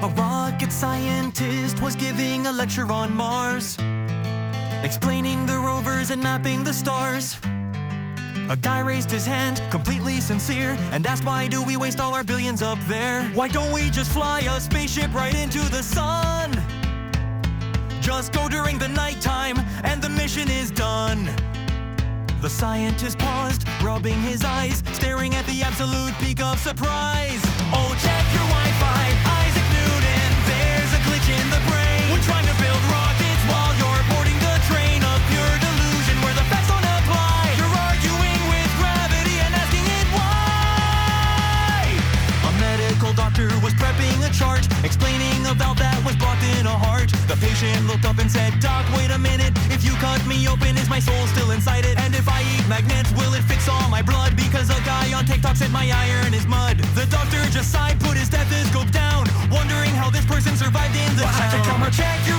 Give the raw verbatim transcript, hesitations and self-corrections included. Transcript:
A rocket scientist was giving a lecture on Mars, explaining the rovers and mapping the stars. A guy raised his hand, completely sincere, and asked, why do we waste all our billions up there? Why don't we just fly a spaceship right into the sun? Just go during the nighttime, and the mission is done. The scientist paused, rubbing his eyes, staring at the absolute peak of surprise. Oh, check your Wi-Fi, Isaac Newton, there's a glitch in the brain. We're trying to build rockets while you're boarding the train of pure delusion where the facts don't apply. You're arguing with gravity and asking it why. A medical doctor was prepping a chart, explaining a valve that was blocked in a heart. The patient looked up and said, Doc, wait a minute, if you cut me open, is my soul still inside it? And if I eat magnets, will it fix all my blood? Because a guy on TikTok said my iron is mud. The doctor just sighed, put his stethoscope down, wondering how this person survived in the town. Check your